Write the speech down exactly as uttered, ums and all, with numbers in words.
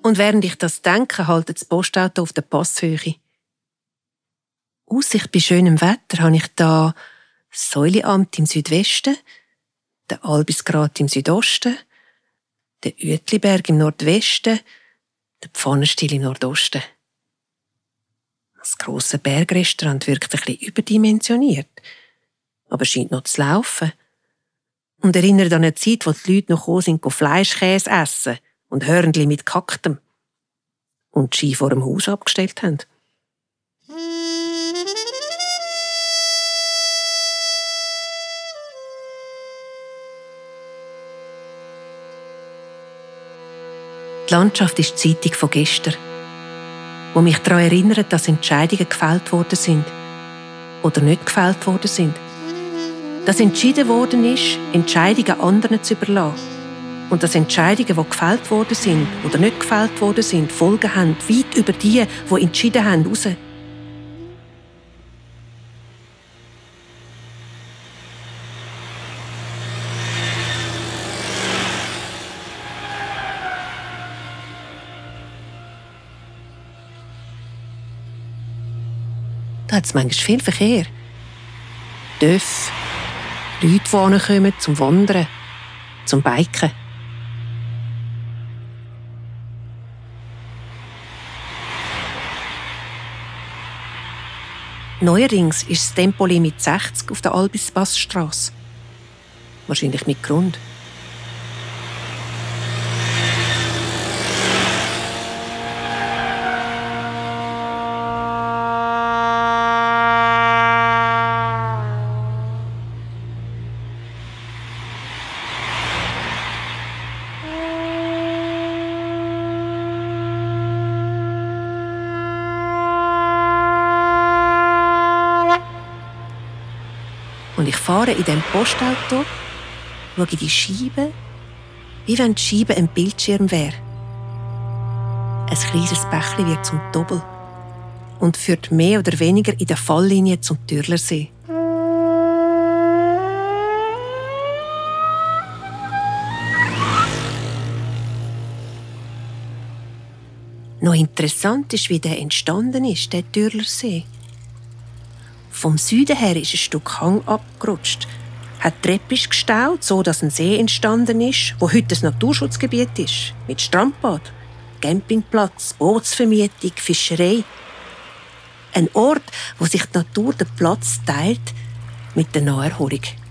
Und während ich das denke, haltet das Postauto auf der Passhöhe. Aussicht bei schönem Wetter habe ich da das Säuliamt im Südwesten, den Albisgrat im Südosten, den Uetliberg im Nordwesten, den Pfannenstiel im Nordosten. Das grosse Bergrestaurant wirkt ein bisschen überdimensioniert, aber scheint noch zu laufen. Und erinnert an eine Zeit, wo die Leute noch gekommen sind, Fleischkäse essen und Hörnli mit Kaktem und die Ski vor dem Haus abgestellt haben. Die Landschaft ist die Zeitung von gestern, wo mich daran erinnert, dass Entscheidungen gefällt worden sind oder nicht gefällt worden sind. Dass entschieden worden ist, Entscheidungen anderen zu überlassen. Und dass Entscheidungen, die gefällt worden sind oder nicht gefällt worden sind, Folgen haben, weit über die, die entschieden haben, raus. Da hat es manchmal viel Verkehr. Dörfer, Leute, die herkommen, zum Wandern, zum Biken. Neuerdings ist das Tempolimit sechzig auf der Albispassstrasse. Wahrscheinlich mit Grund. Und ich fahre in diesem Postauto, schaue in die Scheibe, wie wenn die Scheibe ein Bildschirm wäre. Ein kleines Bächli wird zum Doppel und führt mehr oder weniger in der Falllinie zum Türlersee. Noch interessant ist, wie der entstanden ist, der Türlersee. Vom Süden her ist ein Stück Hang abgerutscht, hat die Treppe gestaut, so dass ein See entstanden ist, wo heute ein Naturschutzgebiet ist, mit Strandbad, Campingplatz, Bootsvermietung, Fischerei. Ein Ort, wo sich die Natur den Platz teilt mit der Naherholung.